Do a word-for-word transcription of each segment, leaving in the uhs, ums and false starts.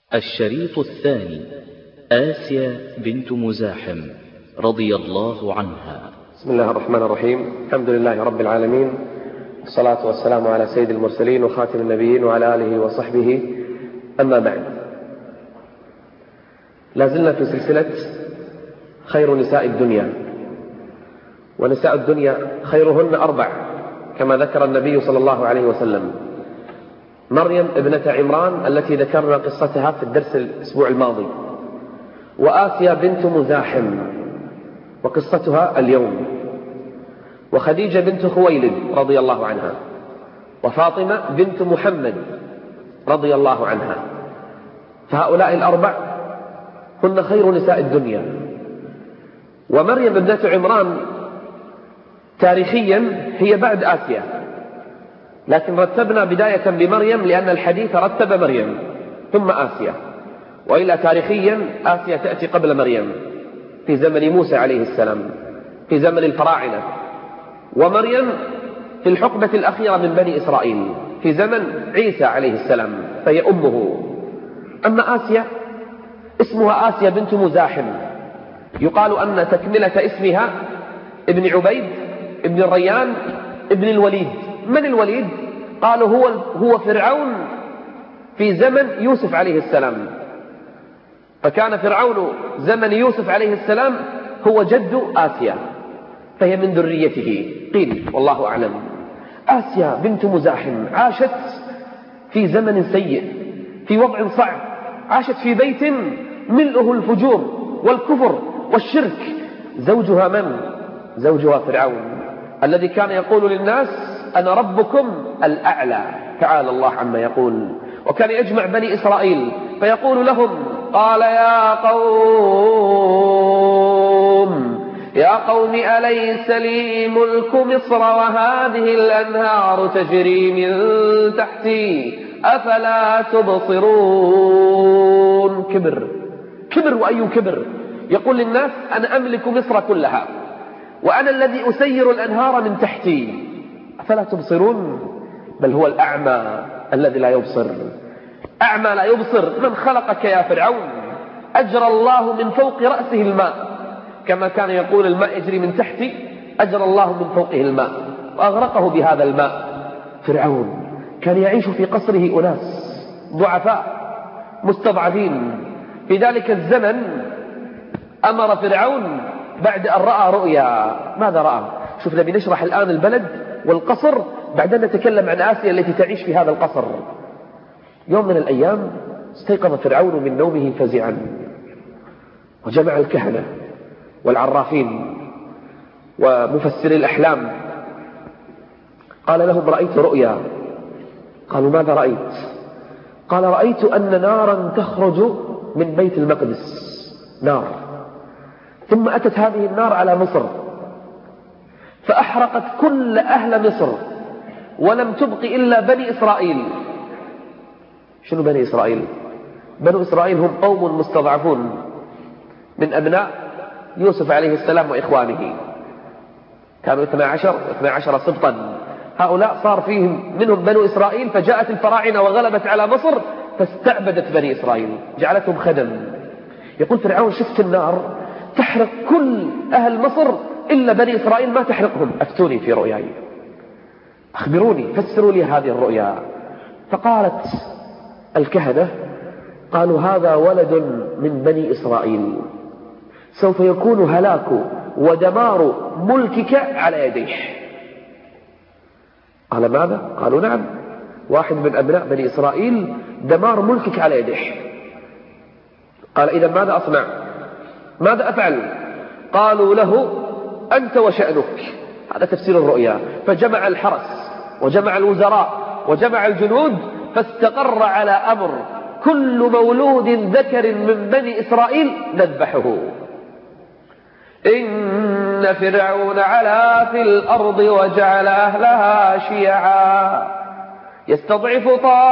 الشريط الثاني. آسيا بنت مزاحم رضي الله عنها. بسم الله الرحمن الرحيم. الحمد لله رب العالمين، والصلاة والسلام على سيد المرسلين وخاتم النبيين وعلى آله وصحبه. أما بعد، لازلنا في سلسلة خير نساء الدنيا، ونساء الدنيا خيرهن أربع كما ذكر النبي صلى الله عليه وسلم: مريم ابنة عمران التي ذكرنا قصتها في الدرس الأسبوع الماضي، وآسيا بنت مزاحم وقصتها اليوم، وخديجة بنت خويلد رضي الله عنها، وفاطمة بنت محمد رضي الله عنها. فهؤلاء الأربع هن خير نساء الدنيا. ومريم ابنة عمران تاريخيا هي بعد آسيا، لكن رتبنا بداية بمريم لأن الحديث رتب مريم ثم آسيا، وإلا تاريخيا آسيا تأتي قبل مريم في زمن موسى عليه السلام، في زمن الفراعنة، ومريم في الحقبة الأخيرة من بني إسرائيل في زمن عيسى عليه السلام، فهي أمه. أما آسيا اسمها آسيا بنت مزاحم، يقال أن تكملة اسمها ابن عبيد ابن الريان ابن الوليد. من الوليد؟ قالوا هو هو فرعون في زمن يوسف عليه السلام، فكان فرعون زمن يوسف عليه السلام هو جد آسيا، فهي من ذريته قيل، والله أعلم. آسيا بنت مزاحم عاشت في زمن سيء، في وضع صعب، عاشت في بيت ملئه الفجور والكفر والشرك. زوجها من؟ زوجها فرعون الذي كان يقول للناس: أنا ربكم الأعلى، تعالى الله عما يقول. وكان يجمع بني إسرائيل فيقول لهم: قال يا قوم يا قوم أليس لي ملك مصر وهذه الأنهار تجري من تحتي أفلا تبصرون. كبر كبر وأي كبر، يقول للناس: أنا أملك مصر كلها، وأنا الذي أسير الأنهار من تحتي، أفلا تبصرون؟ بل هو الأعمى الذي لا يبصر. أعمى لا يبصر. من خلقك يا فرعون؟ أجرى الله من فوق رأسه الماء، كما كان يقول: الماء يجري من تحتي، أجرى الله من فوقه الماء وأغرقه بهذا الماء. فرعون كان يعيش في قصره أناس ضعفاء مستضعفين. في ذلك الزمن أمر فرعون بعد أن رأى رؤيا. ماذا رأى؟ شوف، نبي نشرح الآن البلد والقصر، بعدين نتكلم عن آسيا التي تعيش في هذا القصر. يوم من الأيام استيقظ فرعون من نومه فزعا، وجمع الكهنة والعرافين ومفسري الأحلام. قال لهم: رأيت رؤيا. قالوا: ماذا رأيت؟ قال: رأيت أن نارا تخرج من بيت المقدس، نار، ثم أتت هذه النار على مصر فأحرقت كل أهل مصر، ولم تبق إلا بني إسرائيل. شنو بني إسرائيل؟ بنو إسرائيل هم قوم مستضعفون من أبناء يوسف عليه السلام وإخوانه، كانوا اثنا عشر اثنا عشر سبطا. هؤلاء صار فيهم منهم بنو إسرائيل، فجاءت الفراعنة وغلبت على مصر فاستعبدت بني إسرائيل، جعلتهم خدم. يقول فرعون: شفت النار تحرق كل أهل مصر إلا بني إسرائيل ما تحرقهم، أفتوني في رؤياي، أخبروني، فسروا لي هذه الرؤيا. فقالت الكهنة: قالوا: هذا ولد من بني إسرائيل، سوف يكون هلاك ودمار ملكك على يديه. قال: ماذا؟ قالوا: نعم، واحد من أبناء بني إسرائيل دمار ملكك على يديه. قال: إذا ماذا أصنع؟ ماذا أفعل؟ قالوا له: أنت وشأنك. هذا تفسير الرؤيا. فجمع الحرس وجمع الوزراء وجمع الجنود، فاستقر على أمر: كل مولود ذكر من بني إسرائيل نذبحه. إن فرعون علا في الأرض وجعل أهلها شيعا يستضعف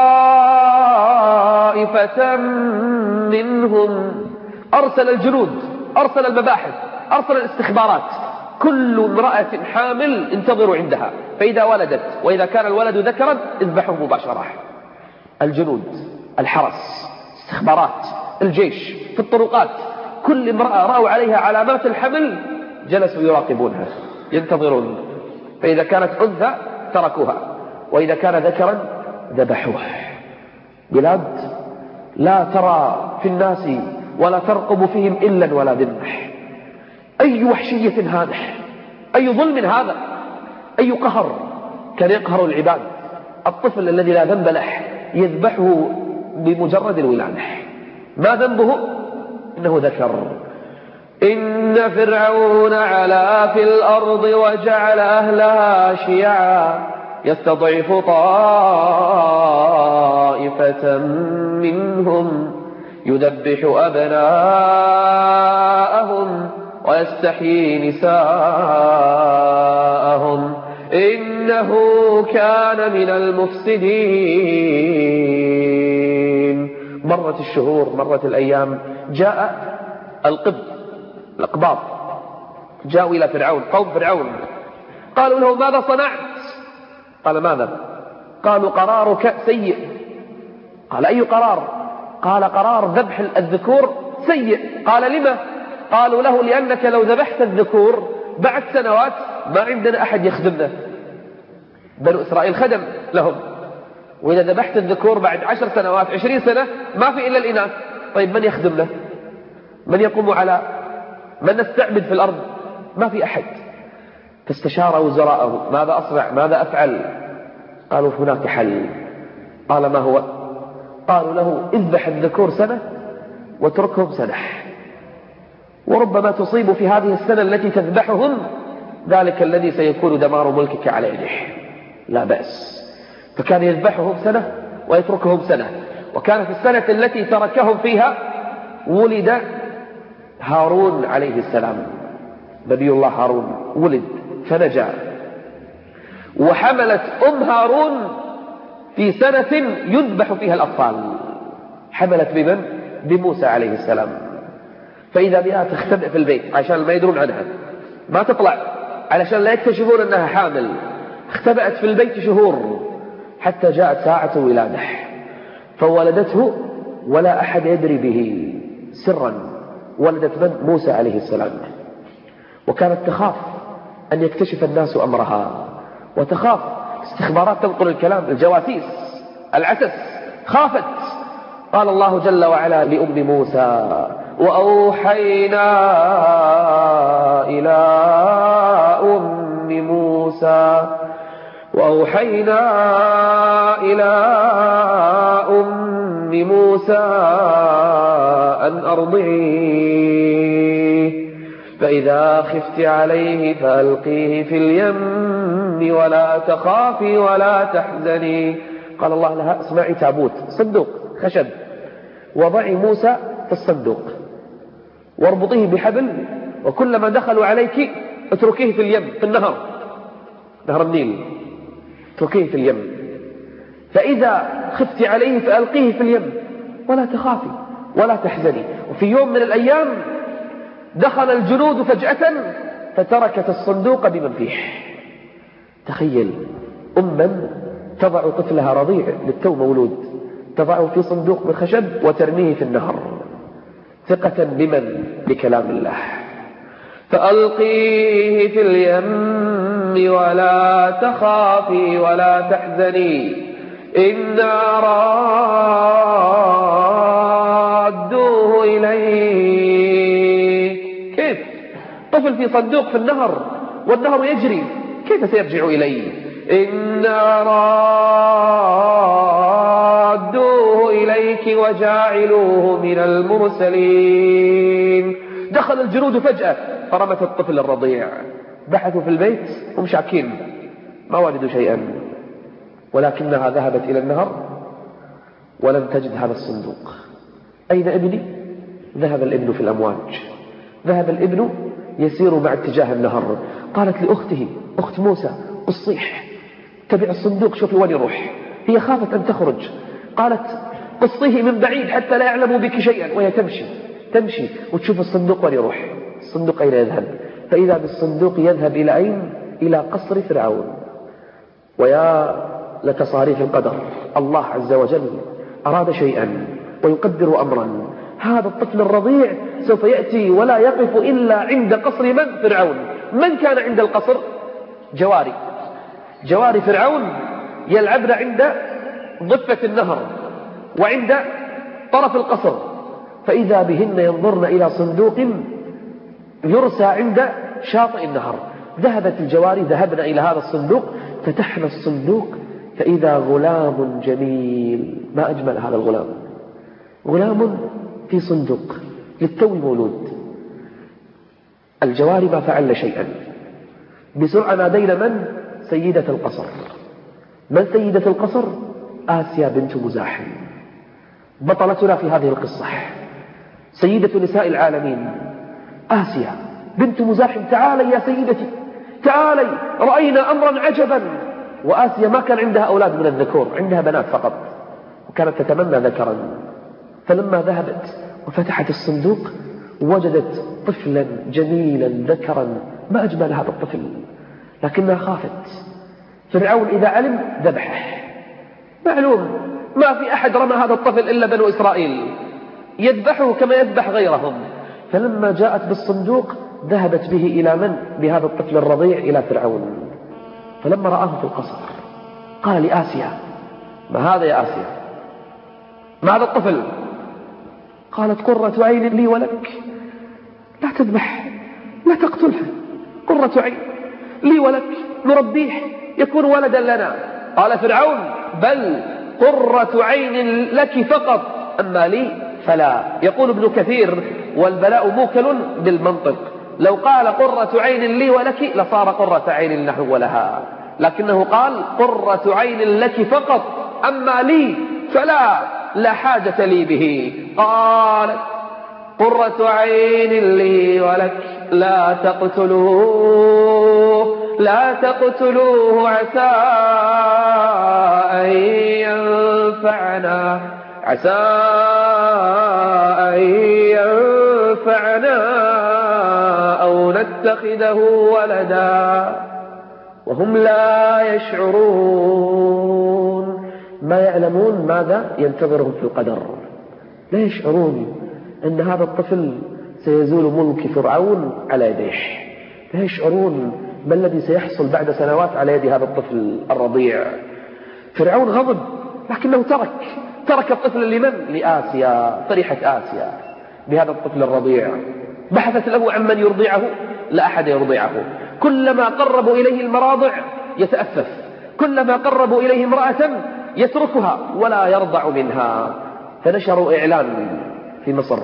طائفة منهم. أرسل الجنود، أرسل المباحث، أرسل الاستخبارات، كل امرأة حامل انتظروا عندها، فإذا ولدت وإذا كان الولد ذكرا اذبحوه مباشرة. الجنود، الحرس، استخبارات الجيش في الطرقات، كل امرأة رأوا عليها علامات الحمل جلسوا يراقبونها ينتظرون، فإذا كانت أنثى تركوها، وإذا كان ذكرا ذبحوه. بلاد لا ترى في الناس ولا ترقب فيهم إلا ولا ذمح. أي وحشية هذا، أي ظلم هذا، أي قهر. كان يقهر العباد. الطفل الذي لا ذنب له يذبحه بمجرد الولادة. ما ذنبه؟ إنه ذكر. إن فرعون علا في الأرض وجعل أهلها شيعا يستضعف طائفة منهم يذبح أبناءهم ويستحيي نساءهم إنه كان من المفسدين. مرت الشهور، مرت الأيام، جاء القبط الأقباط جاءوا إلى فرعون، قوم فرعون، قالوا له ماذا صنعت؟ قال ماذا؟ قالوا قرارك سيء. قال أي قرار؟ قال قرار ذبح الذكور سيء. قال لما؟ قالوا له لأنك لو ذبحت الذكور بعد سنوات ما عندنا أحد يخدمنا. بنو إسرائيل خدم لهم، وإذا ذبحت الذكور بعد عشر سنوات عشرين سنة ما في إلا الإناث. طيب من يخدمنا؟ من يقوم على من نستعبد في الأرض؟ ما في أحد. فاستشار وزراءه ماذا أصنع؟ ماذا أفعل؟ قالوا هناك حل. قال ما هو؟ قالوا له اذبح الذكور سنة واتركهم سنة، وربما تصيب في هذه السنة التي تذبحهم ذلك الذي سيكون دمار ملكك على يده. لا بأس. فكان يذبحهم سنة ويتركهم سنة. وكانت السنة التي تركهم فيها ولد هارون عليه السلام، نبي الله هارون ولد فنجا. وحملت أم هارون في سنة يذبح فيها الأطفال، حملت بمن؟ بموسى عليه السلام. فإذا بها تختبئ في البيت عشان ما يدرون عنها، ما تطلع علشان لا يكتشفون أنها حامل. اختبأت في البيت شهور حتى جاءت ساعة الولادة فولدته ولا أحد يدري به، سرا ولدت من؟ موسى عليه السلام. وكانت تخاف أن يكتشف الناس أمرها، وتخاف استخبارات تنقل الكلام، الجواسيس، العسس، خافت. قال الله جل وعلا لأم موسى وأوحينا إلى أم موسى وأوحينا إلى أم موسى أن أرضعيه فإذا خفت عليه فألقيه في اليم ولا تخافي ولا تحزني. قال الله لها اسمعي تابوت، صندوق خشب، وضعي موسى في الصندوق واربطيه بحبل، وكلما دخلوا عليك اتركيه في اليم، في النهر، نهر النيل، اتركيه في اليم. فإذا خفت عليه فألقيه في اليم ولا تخافي ولا تحزني. وفي يوم من الأيام دخل الجنود فجأة فتركت الصندوق بمن فيه. تخيل أما تضع طفلها رضيع للتو مولود، تضعه في صندوق من خشب وترميه في النهر، ثقة بمن؟ بكلام الله. فألقيه في اليم ولا تخافي ولا تحزني إنا رادوه إليه. كيف؟ طفل في صندوق في النهر والنهر يجري، كيف سيرجع إليه؟ إنا رادوه إليك وجاعلوه من المرسلين. دخل الجنود فجأة فرمت الطفل الرضيع. بحثوا في البيت هم شاكين ما وجدوا شيئا، ولكنها ذهبت إلى النهر ولم تجد هذا الصندوق. أين ابني؟ ذهب الابن في الأمواج، ذهب الابن يسير مع اتجاه النهر. قالت لأخته أخت موسى قصيح، تبع الصندوق شوفي وين يروح. هي خافت أن تخرج، قالت قصيه من بعيد حتى لا يعلموا بك شيئا. وهي تمشي تمشي وتشوف الصندوق وين يروح، الصندوق أين يذهب. فإذا بالصندوق يذهب إلى أين؟ إلى قصر فرعون. ويا لتصاريف القدر، الله عز وجل أراد شيئا ويقدر أمرا. هذا الطفل الرضيع سوف يأتي ولا يقف إلا عند قصر من؟ فرعون. من كان عند القصر؟ جواري جواري فرعون يلعبن عند ضفة النهر وعند طرف القصر، فإذا بهن ينظرن إلى صندوق يرسى عند شاطئ النهر. ذهبت الجواري ذهبن إلى هذا الصندوق، فتحنا الصندوق فإذا غلام جميل. ما أجمل هذا الغلام، غلام في صندوق للتو مولود. الجواري ما فعل شيئا. بسرعة نادينا من؟ سيدة القصر. من سيدة القصر؟ آسيا بنت مزاحم، بطلتنا في هذه القصة، سيدة نساء العالمين. آسيا بنت مزاحم، تعالي يا سيدتي تعالي، رأينا أمرا عجبا. وآسيا ما كان عندها أولاد من الذكور، عندها بنات فقط، وكانت تتمنى ذكرا. فلما ذهبت وفتحت الصندوق وجدت طفلا جميلا ذكرا، ما أجمل هذا الطفل، لكنها خافت. فرعون إذا علم ذبحه، معلوم ما في أحد رمى هذا الطفل إلا بنو إسرائيل، يذبحه كما يذبح غيرهم. فلما جاءت بالصندوق ذهبت به إلى من؟ بهذا الطفل الرضيع إلى فرعون. فلما رآه في القصر قال لآسيا: ما هذا يا آسيا؟ ما هذا الطفل؟ قالت: قرة عين لي ولك، لا تذبح، لا تقتله، قرة عين لي ولك، نربيه يكون ولدا لنا. قال فرعون: بل قرة عين لك فقط، أما لي فلا. يقول ابن كثير: والبلاء موكل بالمنطق، لو قال قرة عين لي ولك لصار قرة عين نحو ولها، لكنه قال قرة عين لك فقط، أما لي فلا، لا حاجة لي به. قالت: قرة عين لي ولك، لا تقتلوه لا تقتلوه عسى أن ينفعنا عسى أن ينفعنا أو نتخذه ولدا وهم لا يشعرون. ما يعلمون ماذا ينتظرهم في القدر، لا يشعرون أن هذا الطفل سيزول ملك فرعون على يديه، لا يشعرون ما الذي سيحصل بعد سنوات على يد هذا الطفل الرضيع. فرعون غضب، لكنه ترك ترك الطفل لمن؟ لآسيا. فرحت آسيا بهذا الطفل الرضيع، بحثت له عن من يرضعه، لا أحد يرضعه. كلما قربوا إليه المراضع يتأسف، كلما قربوا إليه امرأة يتركها ولا يرضع منها. فنشروا إعلان في مصر: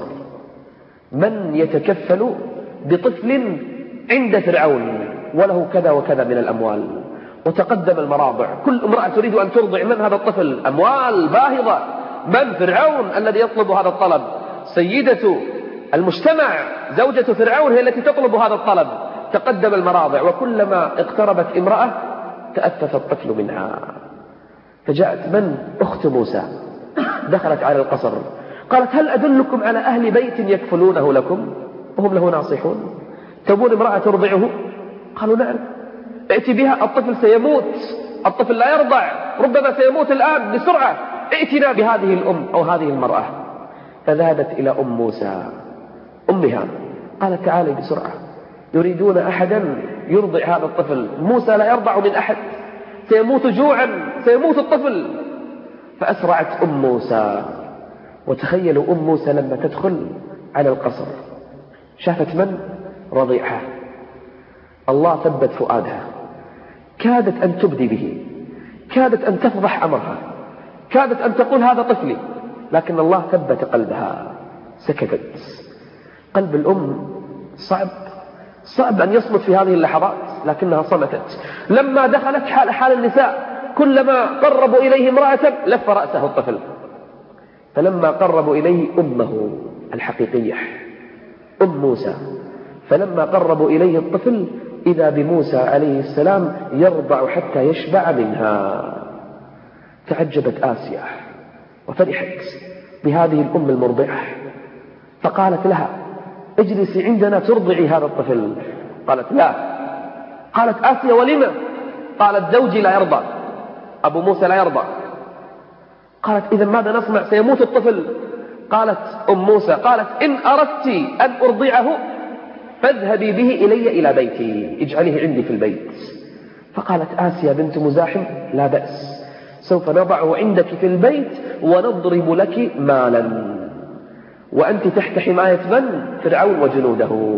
من يتكفل بطفل عند فرعون وله كذا وكذا من الأموال. وتقدم المراضع، كل امرأة تريد أن ترضع. من هذا الطفل؟ أموال باهظة. من؟ فرعون الذي يطلب هذا الطلب. سيدة المجتمع زوجة فرعون هي التي تطلب هذا الطلب. تقدم المراضع، وكلما اقتربت امرأة تأفف الطفل منها. فجاءت من؟ أخت موسى، دخلت على القصر قالت: هل أدلكم على أهل بيت يكفلونه لكم وهم له ناصحون؟ تبون امرأة ترضعه؟ قالوا: نعم. ائتي بها، الطفل سيموت، الطفل لا يرضع، ربما سيموت الآن، بسرعة ائتنا بهذه الأم أو هذه المرأة. فذهبت إلى أم موسى أمها، قالت: تعالي بسرعة، يريدون أحدا يرضع هذا الطفل. موسى لا يرضع من أحد، سيموت جوعا، سيموت الطفل. فأسرعت أم موسى. وتخيلوا أم موسى لما تدخل على القصر شافت من؟ رضيعها. الله ثبت فؤادها، كادت أن تبدي به، كادت أن تفضح أمرها، كادت أن تقول هذا طفلي، لكن الله ثبت قلبها، سكتت. قلب الأم صعب صعب أن يصمت في هذه اللحظات، لكنها صمتت. لما دخلت حال حال النساء، كلما قربوا إليه امرأة لف رأسه الطفل. فلما قربوا إليه أمه الحقيقية أم موسى، فلما قربوا إليه الطفل إذا بموسى عليه السلام يرضع حتى يشبع منها. تعجبت آسيا وفرحت بهذه الأم المرضعة، فقالت لها: اجلسي عندنا ترضعي هذا الطفل. قالت: لا. قالت آسيا: ولما؟ قالت: زوجي لا يرضى، أبو موسى لا يرضى. قالت: إذا ماذا نصنع؟ سيموت الطفل. قالت أم موسى قالت إن أردت أن أرضعه فاذهبي به إلي إلى بيتي، اجعليه عندي في البيت. فقالت آسيا بنت مزاحم لا بأس، سوف نضعه عندك في البيت ونضرب لك مالا، وأنت تحت حماية من؟ فرعون وجنوده.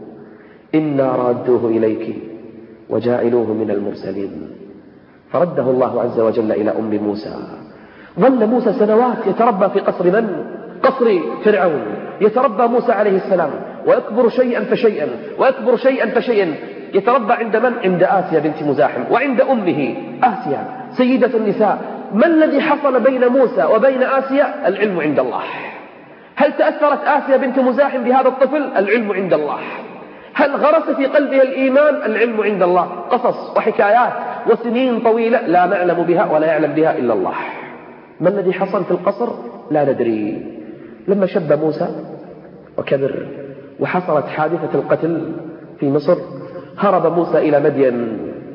إنا رادوه إليك وجاعلوه من المرسلين. فرده الله عز وجل إلى أم موسى. ظل موسى سنوات يتربى في قصر من؟ قصر فرعون. يتربى موسى عليه السلام ويكبر شيئا فشيئا ويكبر شيئا فشيئا. يتربى عند من؟ عند آسيا بنت مزاحم وعند أمه آسيا سيدة النساء. ما الذي حصل بين موسى وبين آسيا؟ العلم عند الله. هل تأثرت آسيا بنت مزاحم بهذا الطفل؟ العلم عند الله. هل غرس في قلبها الإيمان؟ العلم عند الله. قصص وحكايات وسنين طويلة لا نعلم بها ولا يعلم بها إلا الله. ما الذي حصل في القصر؟ لا ندري. لما شب موسى وكبر وحصلت حادثة القتل في مصر، هرب موسى إلى مدين،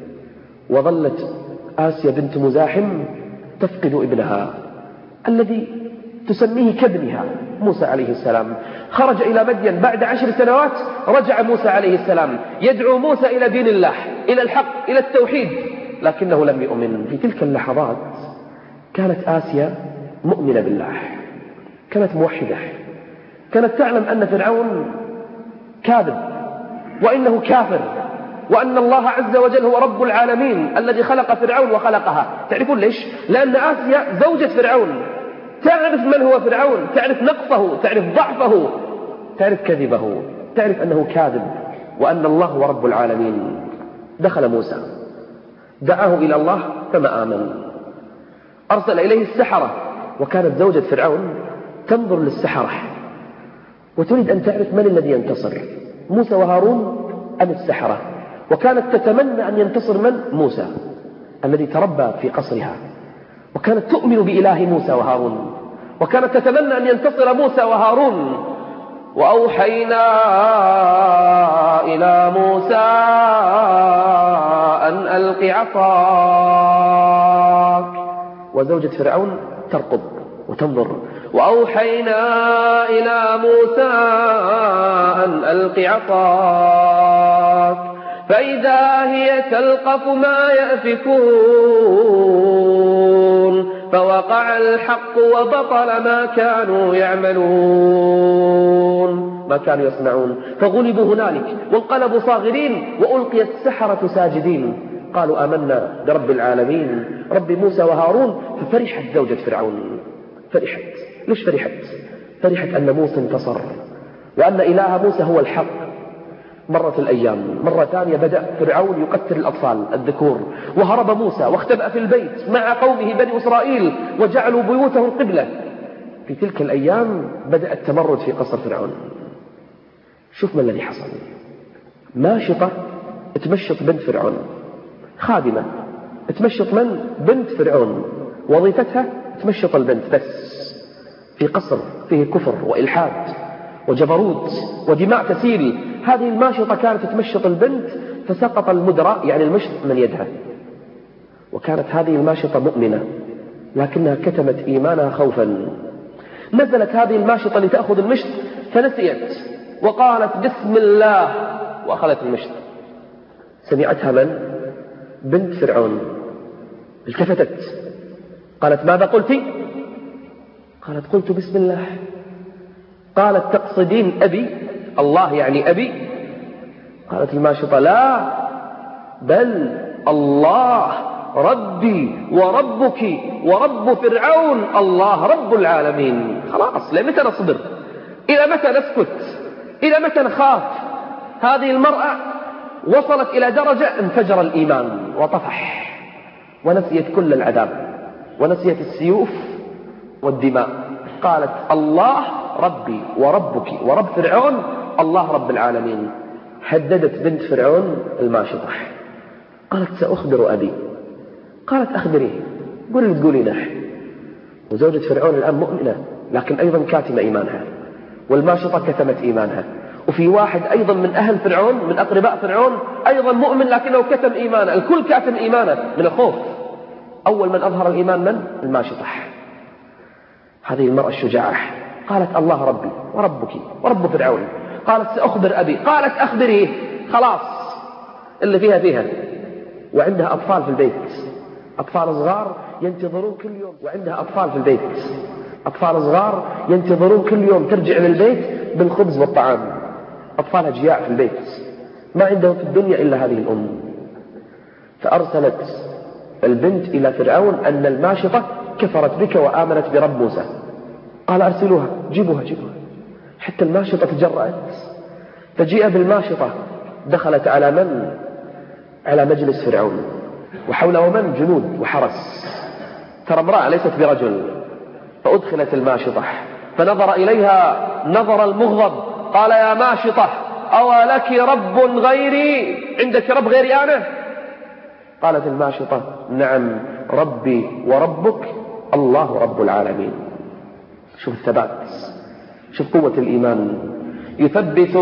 وظلت آسيا بنت مزاحم تفقد ابنها الذي تسميه كابنها موسى عليه السلام. خرج إلى مدين بعد عشر سنوات، رجع موسى عليه السلام يدعو موسى إلى دين الله، إلى الحق، إلى التوحيد، لكنه لم يؤمن. في تلك اللحظات كانت آسيا مؤمنة بالله، كانت موحدة، كانت تعلم أن فرعون كاذب وإنه كافر، وأن الله عز وجل هو رب العالمين الذي خلق فرعون وخلقها. تعرفون ليش؟ لأن آسيا زوجة فرعون، تعرف من هو فرعون، تعرف نقصه، تعرف ضعفه، تعرف كذبه، تعرف أنه كاذب وأن الله هو رب العالمين. دخل موسى دعاه إلى الله فما آمن. أرسل إليه السحرة، وكانت زوجة فرعون تنظر للسحرة وتريد أن تعرف من الذي ينتصر، موسى وهارون أم السحرة. وكانت تتمنى أن ينتصر من؟ موسى الذي تربى في قصرها، وكانت تؤمن بإله موسى وهارون، وكانت تتمنى أن ينتصر موسى وهارون. وأوحينا إلى موسى أن ألق عصاك، وزوجة فرعون ترقب وتنظر. وأوحينا إلى موسى أن ألق عصاك فإذا هي تلقف ما يأفكون فوقع الحق وبطل ما كانوا يعملون ما كانوا يصنعون فغلبوا هنالك وانقلبوا صاغرين وألقي السحرة ساجدين قالوا آمنا برب العالمين رب موسى وهارون. ففرحت زوجة فرعون، فرحت. ليش فرحت؟ فرحت أن موسى انتصر وأن إله موسى هو الحق. مرت الأيام، مرة ثانية بدأ فرعون يقتل الأطفال الذكور، وهرب موسى واختبأ في البيت مع قومه بني إسرائيل وجعلوا بيوتهم قبلة. في تلك الأيام بدأ التمرد في قصر فرعون. شوف ما الذي حصل. ماشطة تمشط بنت فرعون، خادمة تمشط من؟ بنت فرعون، وظيفتها تمشط البنت بس، في قصر فيه كفر وإلحاد وجبروت ودماء تسيل. هذه الماشطة كانت تمشط البنت فسقط المدرى يعني المشط من يدها. وكانت هذه الماشطة مؤمنة لكنها كتمت إيمانها خوفا. نزلت هذه الماشطة لتأخذ المشط فنسيت وقالت بسم الله وأخذت المشط. سمعتها من؟ بنت فرعون. التفتت قالت ماذا قلت؟ قالت قلت بسم الله. قالت تقصدين أبي؟ الله يعني أبي؟ قالت الماشطة لا، بل الله ربي وربك ورب فرعون، الله رب العالمين. خلاص، لمتى نصبر؟ إلى متى نسكت؟ إلى متى نخاف؟ هذه المرأة وصلت إلى درجة انفجر الإيمان وطفح، ونسيت كل العذاب ونسيت السيوف والدماء. قالت الله ربي وربك ورب فرعون، الله رب العالمين. هددت بنت فرعون الماشطة، قالت سأخبر أبي. قالت أخبريه، قولي تقولينه. وزوجة فرعون الآن مؤمنة لكن أيضا كاتمة إيمانها، والماشطة كتمت إيمانها. وفي واحد أيضا من أهل فرعون من أقرباء فرعون أيضا مؤمن لكنه كتم إيمانه. الكل كاتم إيمانه من الخوف. أول من أظهر الإيمان من؟ الماشطة. هذه المرأة الشجاعة قالت الله ربي وربك ورب فرعون. قالت سأخبر أبي. قالت أخبريه. خلاص اللي فيها فيها. وعندها أطفال في البيت، أطفال صغار ينتظرون كل يوم، وعندها أطفال في البيت، أطفال صغار ينتظرون كل يوم ترجع للبيت بالخبز والطعام. أطفالها جياع في البيت، ما عندهم في الدنيا إلا هذه الأم. فأرسلت البنت إلى فرعون أن الماشطة كفرت بك وآمنت برب موسى. قال أرسلوها، جيبوها جيبوها. حتى الماشطة تجرأت، فجيء بالماشطة، دخلت على من؟ على مجلس فرعون، وحوله من؟ جنود وحرس. ترى امرأة ليست برجل. فأدخلت الماشطة فنظر إليها نظر المغضب. قال يا ماشطة أولك رب غيري؟ عندك رب غيري أنا؟ قالت الماشطة نعم ربي وربك الله رب العالمين. شوف الثبات، شوف قوة الإيمان. يثبت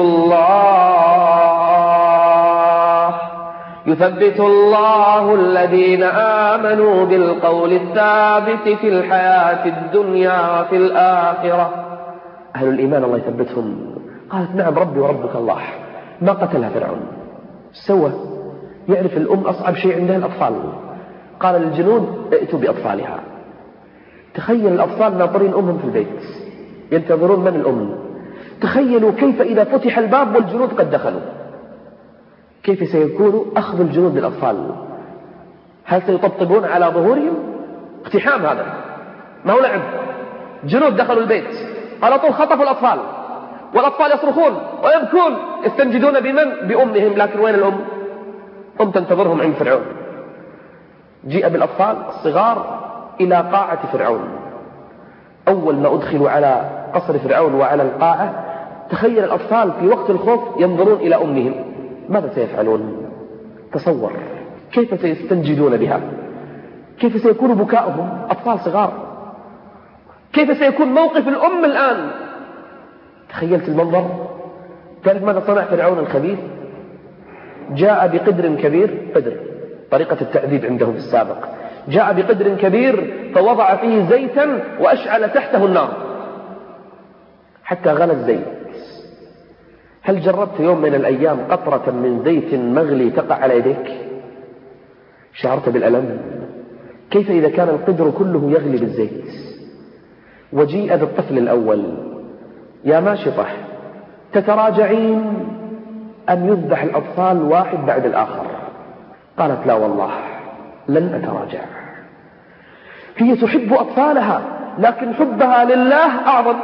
الله يثبت الله الذين آمنوا بالقول الثابت في الحياة الدنيا وفي الآخرة. أهل الإيمان الله يثبتهم. قالت نعم ربي وربك الله. ما قتلها فرعون، سوى يعرف الأم أصعب شيء عندها الأطفال. قال للجنود ائتوا بأطفالها. تخيل الأطفال ناطرين أمهم في البيت ينتظرون من الأم. تخيلوا كيف إذا فتح الباب والجنود قد دخلوا، كيف سيكون أخذ الجنود للأطفال؟ هل سيطبطبون على ظهورهم؟ اقتحام هذا، ما هو لعب. جنود دخلوا البيت على طول خطفوا الأطفال، والأطفال يصرخون ويبكون يستنجدون بمن؟ بأمهم. لكن وين الأم؟ أم تنتظرهم عند فرعون. جيء بالأطفال الصغار إلى قاعة فرعون. أول ما أدخلوا على قصر فرعون وعلى القاعة، تخيل الأطفال في وقت الخوف ينظرون إلى أمهم، ماذا سيفعلون؟ تصور كيف سيستنجدون بها، كيف سيكون بكاؤهم، أطفال صغار. كيف سيكون موقف الأم الآن؟ تخيلت المنظر. تعرف ماذا صنع فرعون الخبيث؟ جاء بقدر كبير، قدر طريقة التعذيب عندهم في السابق، جاء بقدر كبير فوضع فيه زيتا وأشعل تحته النار حتى غلى الزيت. هل جربت يوم من الأيام قطرة من زيت مغلي تقع على يديك؟ شعرت بالألم؟ كيف إذا كان القدر كله يغلي بالزيت؟ وجيء بالطفل الأول. يا ماشطة تتراجعين أم يذبح الأطفال واحد بعد الآخر؟ قالت لا والله لن أتراجع. هي تحب أطفالها لكن حبها لله أعظم.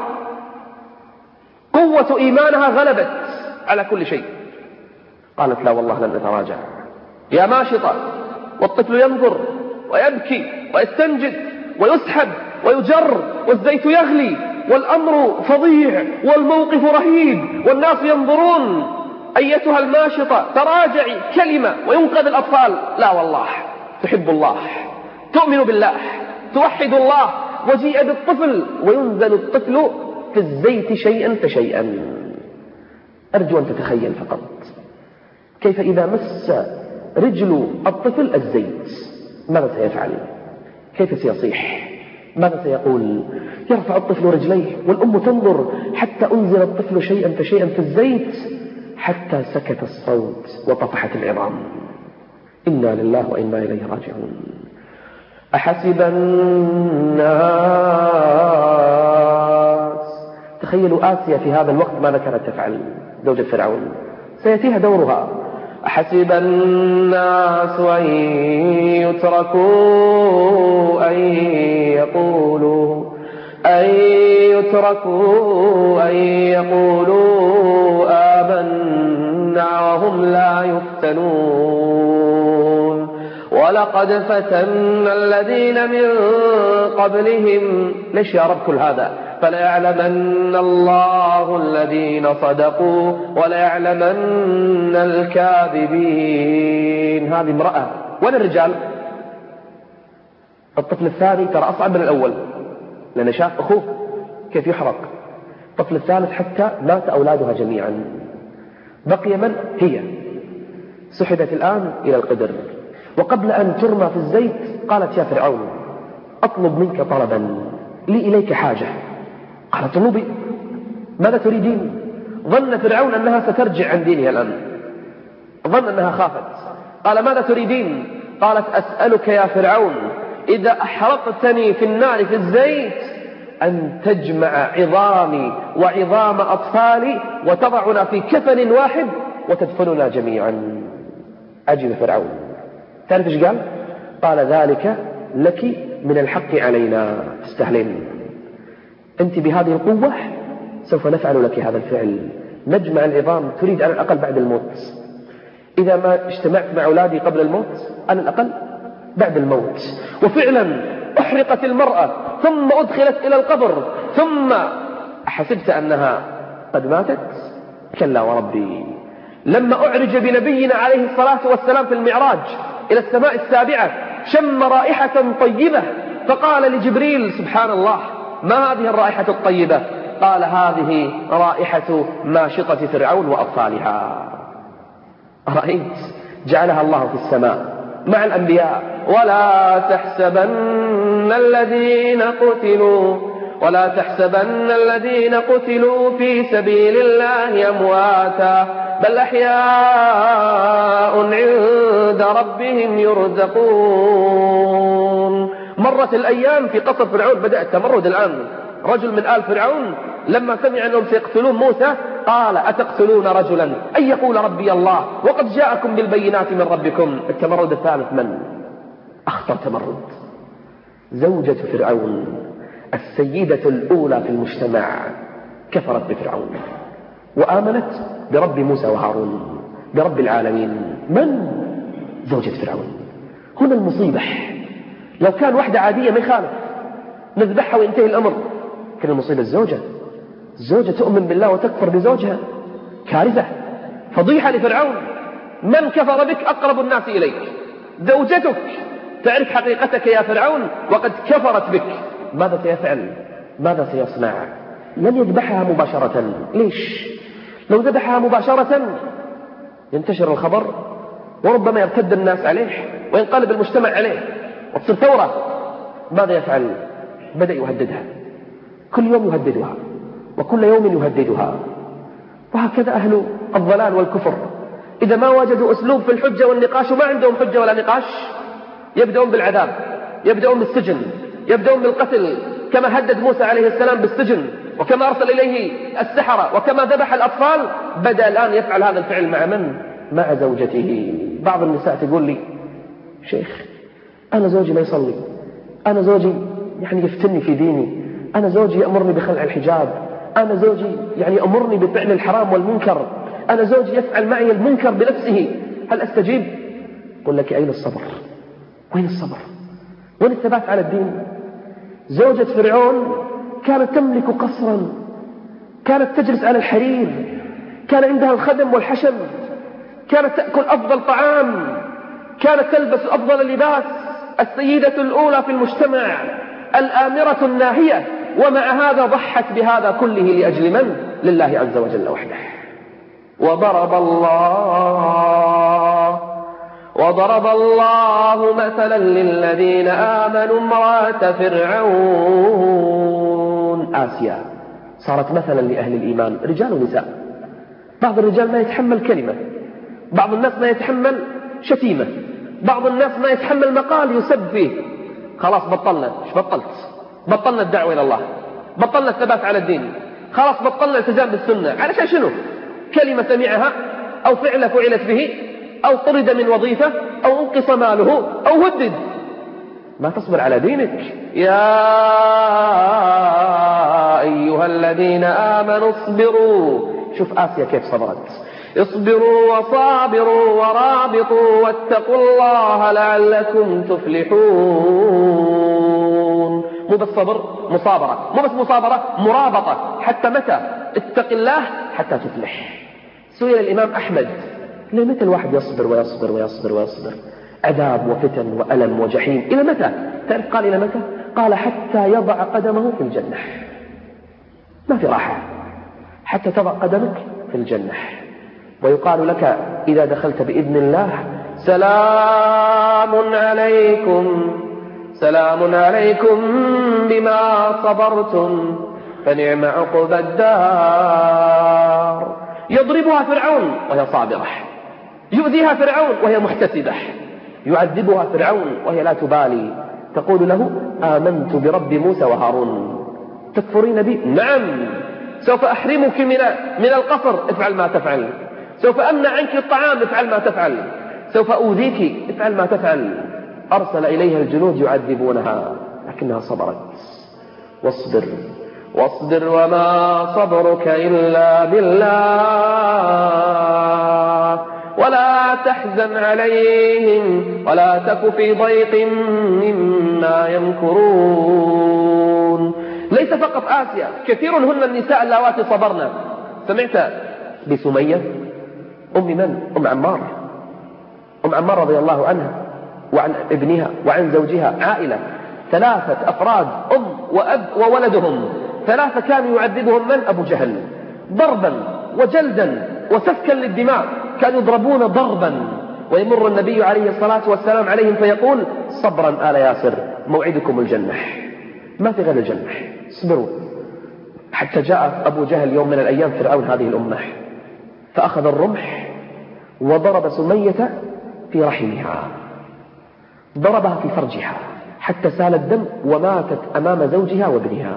قوة إيمانها غلبت على كل شيء. قالت لا والله لن أتراجع. يا ماشطة. والطفل ينظر ويبكي ويستنجد ويسحب ويجر والزيت يغلي والأمر فظيع والموقف رهيب والناس ينظرون. أيتها الماشطة تراجعي كلمة وينقذ الأطفال. لا والله تحب الله، تؤمن بالله، توحد الله. وجيء بالطفل وينزل الطفل في الزيت شيئا فشيئا. أرجو أن تتخيل فقط كيف إذا مس رجل الطفل الزيت ماذا سيفعل؟ كيف سيصيح؟ ماذا سيقول؟ يرفع الطفل رجليه والأم تنظر حتى أنزل الطفل شيئا فشيئا في الزيت حتى سكت الصوت وطفحت العظام. إنا لله وإنا إليه راجعون. أحسب الناس. تخيلوا آسيا في هذا الوقت ماذا كانت تفعل؟ زوجة فرعون سيأتيها دورها. أحسب الناس أن يتركوا أن يقولوا أن يتركوا أن يقولوا آمنا وهم لا يفتنون. ولقد فتنا الذين من قبلهم. ليش يا رب كل هذا؟ فليعلمن الله الذين صدقوا وليعلمن الكاذبين. هذه امرأة. وين الرجال؟ الطفل الثاني ترى أصعب من الأول لأنه شاف أخوه كيف يحرق. الطفل الثالث حتى مات أولادها جميعا. بقي من؟ هي. سحبت الآن إلى القدر. وقبل أن ترمى في الزيت قالت يا فرعون أطلب منك طلبا، لي إليك حاجة. قال طلبي ماذا تريدين؟ ظن فرعون أنها سترجع عن دينها الآن، ظن أنها خافت. قال ماذا تريدين؟ قالت أسألك يا فرعون إذا أحرقتني في النار في الزيت أن تجمع عظامي وعظام أطفالي وتضعنا في كفن واحد وتدفننا جميعا. عجب فرعون. تعرف ايش قال؟ قال ذلك لك من الحق علينا، تستهلين أنت بهذه القوة سوف نفعل لك هذا الفعل، نجمع العظام. تريد على الأقل بعد الموت، إذا ما اجتمعت مع أولادي قبل الموت على الأقل بعد الموت. وفعلا أحرقت المرأة ثم أدخلت إلى القبر، ثم أحسبت أنها قد ماتت؟ كلا وربي. لما أعرج بنبينا عليه الصلاة والسلام في المعراج إلى السماء السابعة شم رائحة طيبة، فقال لجبريل سبحان الله ما هذه الرائحة الطيبة؟ قال هذه رائحة ماشطة فرعون وأطفالها. رأيت جعلها الله في السماء مع الأنبياء. ولا تحسبن الذين قتلوا ولا تحسبن الذين قتلوا في سبيل الله أمواتا بل أحياء عند ربهم يرزقون. مرت الأيام في قصر فرعون، بدأ التمرد الآن. رجل من آل فرعون لما سمع أنهم سيقتلون موسى قال أتقتلون رجلا أن يقول ربي الله وقد جاءكم بالبينات من ربكم. التمرد الثالث من؟ أخطر تمرد زوجة فرعون، السيدة الأولى في المجتمع، كفرت بفرعون وآمنت برب موسى وهارون، برب العالمين. من؟ زوجة فرعون. هنا المصيبة. لو كان واحدة عادية ما يخالف نذبحها وينتهي الأمر، كان المصيبة الزوجة. الزوجة تؤمن بالله وتكفر بزوجها، كارثة، فضيحة لفرعون. من كفر بك أقرب الناس إليك؟ زوجتك تعرف حقيقتك يا فرعون وقد كفرت بك. ماذا سيفعل؟ ماذا سيصنع؟ لن يذبحها مباشرة. ليش؟ لو ذبحها مباشرة ينتشر الخبر وربما يرتد الناس عليه وينقلب المجتمع عليه وتصير ثورة. ماذا يفعل؟ بدأ يهددها، كل يوم يهددها وكل يوم يهددها. وهكذا أهل الضلال والكفر إذا ما وجدوا أسلوب في الحجة والنقاش، وما عندهم حجة ولا نقاش، يبدأون بالعذاب، يبدأون بالسجن، يبدأون بالقتل، كما هدد موسى عليه السلام بالسجن، وكما أرسل إليه السحرة، وكما ذبح الأطفال. بدأ الآن يفعل هذا الفعل مع من؟ مع زوجته. بعض النساء تقول لي شيخ أنا زوجي ما يصلي، أنا زوجي يعني يفتني في ديني، أنا زوجي يأمرني بخلع الحجاب، أنا زوجي يعني يأمرني بفعل الحرام والمنكر، أنا زوجي يفعل معي المنكر بنفسه، هل أستجيب؟ قل لك أين الصبر؟ وين الصبر؟ وين الثبات على الدين؟ زوجة فرعون كانت تملك قصرا، كانت تجلس على الحرير، كان عندها الخدم والحشم، كانت تأكل أفضل طعام، كانت تلبس أفضل اللباس، السيدة الأولى في المجتمع، الآمرة الناهية، ومع هذا ضحت بهذا كله لأجل من؟ لله عز وجل وحده. وضرب الله وضرب الله مثلا للذين آمنوا امرأة فرعون آسيا، صارت مثلا لأهل الإيمان، رجال ونساء. بعض الرجال ما يتحمل كلمة، بعض الناس ما يتحمل شتيمة، بعض الناس ما يتحمل مقال يسب فيه. خلاص بطلنا. ايش بطلت؟ بطلنا الدعوة إلى الله، بطلنا الثبات على الدين، خلاص بطلنا الالتزام بالسنة. علشان شنو؟ كلمة سمعها أو فعلة فعلت به أو طرد من وظيفة أو انقص ماله أو هدد. ما تصبر على دينك يا أيها الذين آمنوا اصبروا. شوف آسيا كيف صبرت. اصبروا وصابروا ورابطوا واتقوا الله لعلكم تفلحون. مو بس صبر، مصابرة، مو بس مصابرة، مرابطة. حتى متى؟ اتق الله حتى تفلح. سئل الإمام أحمد ليه متى الواحد يصبر ويصبر ويصبر ويصبر؟ عذاب وفتن وألم وجحيم إلى متى؟ تعرف قال إلى متى؟ قال حتى يضع قدمه في الجنة. ما في راحة حتى تضع قدمك في الجنة. ويقال لك إذا دخلت بإذن الله سلام عليكم، سلام عليكم بما صبرتم فنعم عقبى الدار. يضربها فرعون وهي صابرة، يؤذيها فرعون وهي محتسبة، يعذبها فرعون وهي لا تبالي، تقول له آمنت برب موسى وهارون. تكفرين بي؟ نعم، سوف أحرمك من من القصر، افعل ما تفعل. سوف أمنع عنك الطعام، افعل ما تفعل. سوف أوذيك، افعل ما تفعل. أرسل إليها الجنود يعذبونها لكنها صبرت. واصبر واصبر وما صبرك إلا بالله ولا تحزن عليهم ولا تك في ضيق مما يمكرون. ليس فقط آسيا، كثير هن النساء اللواتي صبرنا. سمعت بسمية أم من؟ أم عمار. أم عمار رضي الله عنها وعن ابنها وعن زوجها، عائلة ثلاثة أفراد، أم وأب وولدهم، ثلاثة كانوا يعذبهم من؟ أبو جهل، ضربا وجلدا وسفكا للدماء، كانوا يضربون ضربا. ويمر النبي عليه الصلاة والسلام عليهم فيقول صبرا آل ياسر موعدكم الجنة، ما في غير الجنة، اصبروا. حتى جاء أبو جهل يوم من الأيام فرعون هذه الأمة، فأخذ الرمح وضرب سمية في رحمها، ضربها في فرجها حتى سال الدم وماتت أمام زوجها وابنها.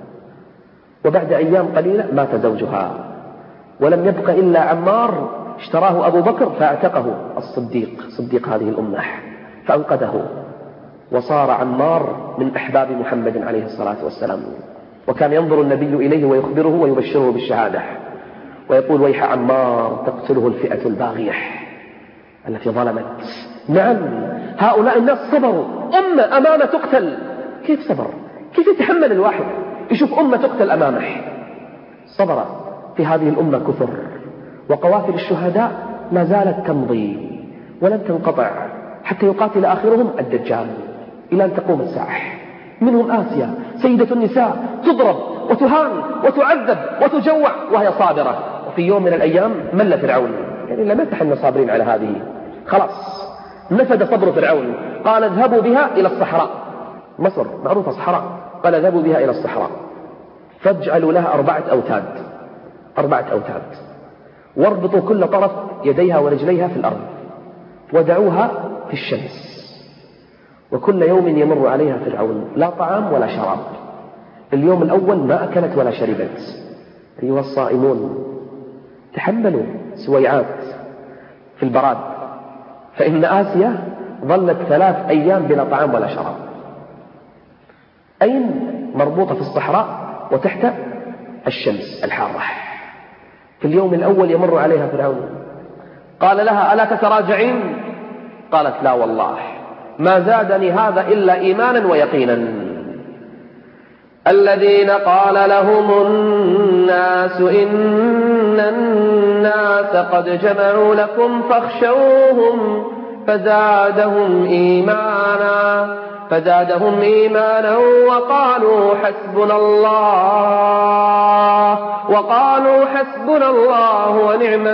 وبعد أيام قليلة مات زوجها ولم يبق إلا عمار اشتراه أبو بكر فاعتقه الصديق، صديق هذه الأمة، فأنقذه، وصار عمار من أحباب محمد عليه الصلاة والسلام. وكان ينظر النبي إليه ويخبره ويبشره بالشهادة ويقول ويح عمار تقتله الفئة الباغية التي ظلمت. نعم، هؤلاء الناس صبروا. أمة أمامة تقتل، كيف صبر؟ كيف يتحمل الواحد يشوف أمة تقتل أمامه؟ صبر. في هذه الأمة كثر، وقوافل الشهداء ما زالت تمضي ولن تنقطع حتى يقاتل آخرهم الدجال إلى أن تقوم الساعة. منهم آسيا سيدة النساء، تضرب وتهان وتعذب وتجوع وهي صابرة. وفي يوم من الأيام مل فرعون، يعني لم يتحن صابرين على هذه، خلاص نفد صبر فرعون، قال اذهبوا بها إلى الصحراء، مصر معروفة صحراء، قال اذهبوا بها إلى الصحراء فاجعلوا لها أربعة أوتاد، أربعة أوتاد، واربطوا كل طرف يديها ورجليها في الأرض ودعوها في الشمس. وكل يوم يمر عليها فرعون لا طعام ولا شراب. اليوم الأول ما أكلت ولا شربت. أيها الصائمون تحملوا سويعات في البراد، فإن آسيا ظلت ثلاث أيام بلا طعام ولا شراب. أين؟ مربوطة في الصحراء وتحت الشمس الحارة. في اليوم الأول يمر عليها فرعون، قال لها ألا تتراجعين؟ قالت لا والله ما زادني هذا إلا إيمانا ويقينا. الذين قال لهم الناس إن الناس قد جمعوا لكم فاخشوهم فزادهم إيمانا فزادهم إيمانا وقالوا حسبنا الله وقالوا حسبنا الله ونعم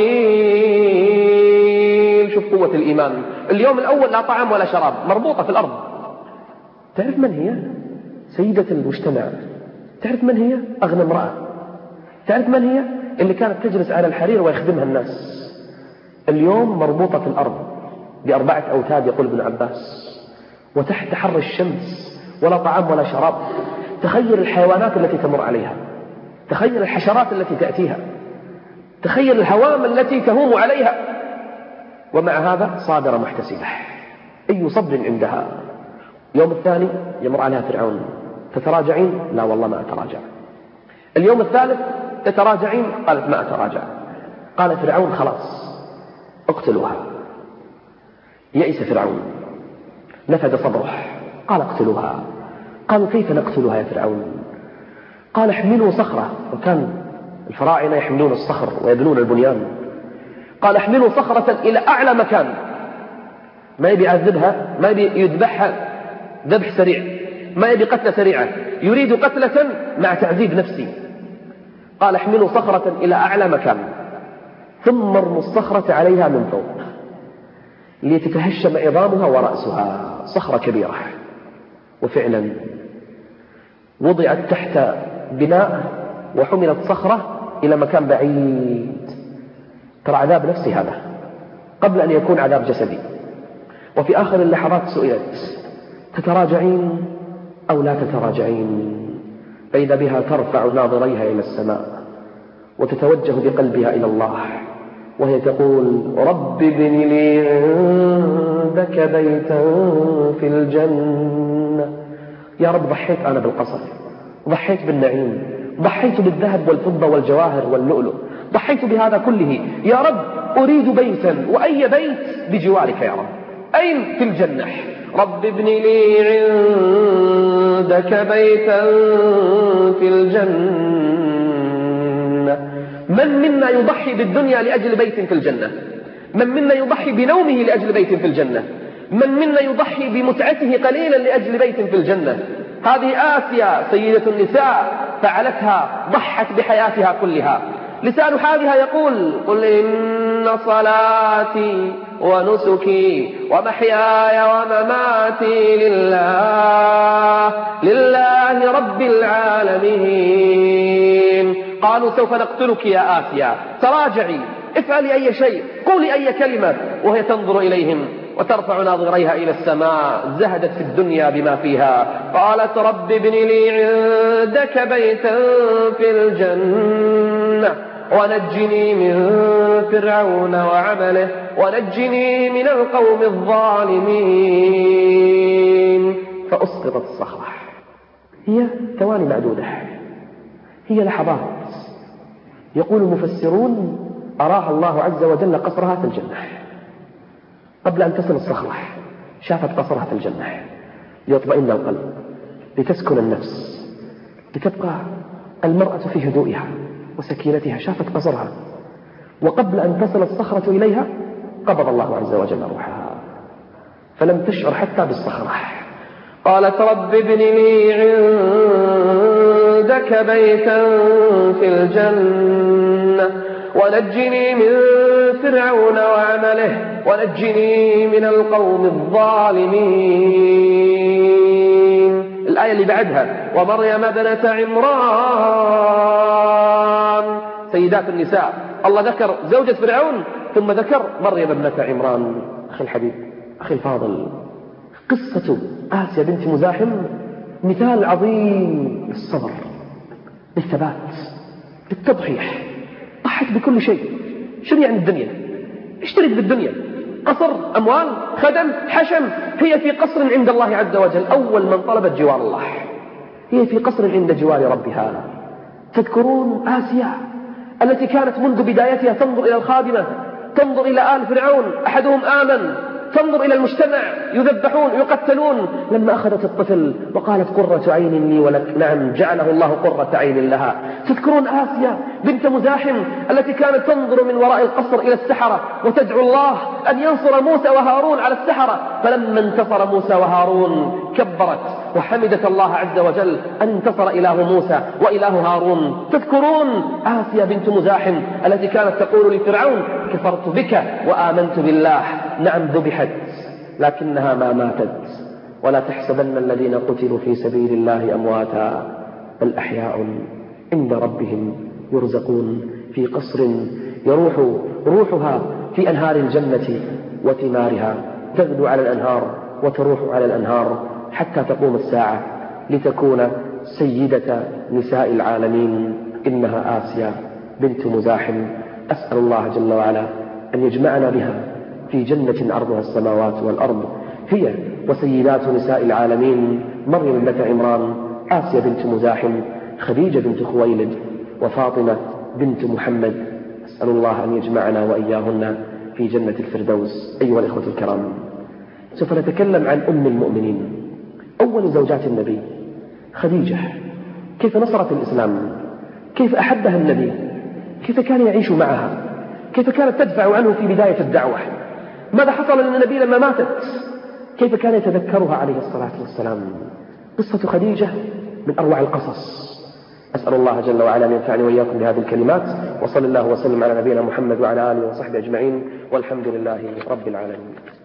الوكيل. شوف قوة الإيمان. اليوم الأول لا طعام ولا شراب، مربوطة في الأرض. تعرف من هي؟ سيدة المجتمع. تعرف من هي؟ أغنى امرأة. تعرف من هي؟ اللي كانت تجلس على الحرير ويخدمها الناس. اليوم مربوطة في الأرض بأربعة أوتاد يقول ابن عباس، وتحت حر الشمس ولا طعام ولا شراب. تخيل الحيوانات التي تمر عليها، تخيل الحشرات التي تأتيها، تخيل الهوام التي تهوم عليها، ومع هذا صابرة محتسبة. أي صبر عندها. اليوم الثاني يمر عليها فرعون، تتراجعين؟ لا والله ما أتراجع. اليوم الثالث تتراجعين؟ قالت ما أتراجع. قال فرعون خلاص اقتلوها. يئس فرعون، نفد صبره، قال اقتلوها. قالوا كيف نقتلها يا فرعون؟ قال احملوا صخرة، وكان الفراعنة يحملون الصخر ويبنون البنيان. قال احملوا صخرة إلى أعلى مكان، ما يبي يعذبها، ما يبي يذبحها ذبح سريع، ما يبي قتلة سريعة، يريد قتلة مع تعذيب نفسي. قال احملوا صخرة إلى أعلى مكان ثم ارموا الصخرة عليها من فوق لتتهشم عظامها ورأسها. صخرة كبيرة. وفعلا وضعت تحت بناء وحملت صخرة إلى مكان بعيد. ترى عذاب نفسي هذا قبل أن يكون عذاب جسدي. وفي آخر اللحظات سئلت: تتراجعين أو لا تتراجعين؟ فإذا بها ترفع ناظريها إلى السماء وتتوجه بقلبها إلى الله وهي تقول: رب ابن لي عندك بيتا في الجنة. يا رب ضحيت أنا بالقصر، ضحيت بالنعيم، ضحيت بالذهب والفضة والجواهر واللؤلؤ، ضحيت بهذا كله. يا رب أريد بيتا، وأي بيت بجوارك يا رب. أين؟ في الجنة. رب ابن لي عندك بيتا في الجنة. من منا يضحي بالدنيا لأجل بيت في الجنة؟ من منا يضحي بنومه لأجل بيت في الجنة؟ من منا يضحي بمتعته قليلا لأجل بيت في الجنة؟ هذه آسيا سيدة النساء فعلتها، ضحت بحياتها كلها. لسان حالها يقول: قل إن صلاتي ونسكي ومحياي ومماتي لله لله رب العالمين. قالوا: سوف نقتلك يا آسيا، تراجعي، افعلي أي شيء، قولي أي كلمة. وهي تنظر إليهم وترفع ناظريها إلى السماء، زهدت في الدنيا بما فيها. قالت: رب ابن لي عندك بيتا في الجنة ونجني من فرعون وعمله ونجني من القوم الظالمين. فأسقطت الصخرة. هي ثواني معدودة، هي لحظات. يقول المفسرون: أراها الله عز وجل قصرها في الجنة. قبل أن تصل الصخرة شافت قصرها في الجنة ليطمئن القلب، لتسكن النفس، لتبقى المرأة في هدوئها وسكينتها. شافت قصرها، وقبل أن تصل الصخرة إليها قبض الله عز وجل روحها، فلم تشعر حتى بالصخرة. قالت: رب ابن لي عندك بيتا في الجنة ونجني من فرعون وعمله ونجني من القوم الظالمين. الآية اللي بعدها: ومريم ابنة عمران. سيدات النساء، الله ذكر زوجة فرعون ثم ذكر مريم ابنة عمران. أخي الحبيب، أخي الفاضل، قصة آسيا بنت مزاحم مثال عظيم للصبر، للثبات، للتضحية. ضحت بكل شيء. شو يعني الدنيا؟ اشترك بالدنيا، قصر، أموال، خدم، حشم. هي في قصر عند الله عز وجل. أول من طلبت جوار الله، هي في قصر عند جوار ربها. تذكرون آسيا التي كانت منذ بدايتها تنظر إلى الخادمة، تنظر إلى آل فرعون، أحدهم آمن، تنظر إلى المجتمع يذبحون يقتلون، لما أخذت الطفل وقالت: قرة عين لي ولك. نعم، جعله الله قرة عين لها. تذكرون آسيا بنت مزاحم التي كانت تنظر من وراء القصر إلى السحرة وتدعو الله أن ينصر موسى وهارون على السحرة، فلما انتصر موسى وهارون كبرت وحمدت الله عز وجل أن انتصر إله موسى وإله هارون. تذكرون آسيا بنت مزاحم التي كانت تقول لفرعون: كفرت بك وآمنت بالله. نعم، ذبحت لكنها ما ماتت. ولا تحسبن الذين قتلوا في سبيل الله أمواتا بل أحياء عند ربهم يرزقون. في قصر يروح روحها في أنهار الجنة وثمارها، تغدو على الأنهار وتروح على الأنهار حتى تقوم الساعة لتكون سيدة نساء العالمين. إنها آسيا بنت مزاحم. أسأل الله جل وعلا أن يجمعنا بها في جنة عرضها السماوات والأرض، هي وسيدات نساء العالمين: مريم ابنة عمران، آسيا بنت مزاحم، خديجة بنت خويلد، وفاطمة بنت محمد. أسأل الله أن يجمعنا وإياهن في جنة الفردوس. أيها الإخوة الكرام، سوف نتكلم عن أم المؤمنين، أول زوجات النبي، خديجة. كيف نصرت الإسلام، كيف أحبها النبي، كيف كان يعيش معها، كيف كانت تدفع عنه في بداية الدعوة، ماذا حصل للنبي لما ماتت، كيف كان يتذكرها عليه الصلاة والسلام. قصة خديجة من أروع القصص. أسأل الله جل وعلا أن ينفعني وإياكم بهذه الكلمات، وصلى الله وسلم على نبينا محمد وعلى آله وصحبه أجمعين، والحمد لله رب العالمين.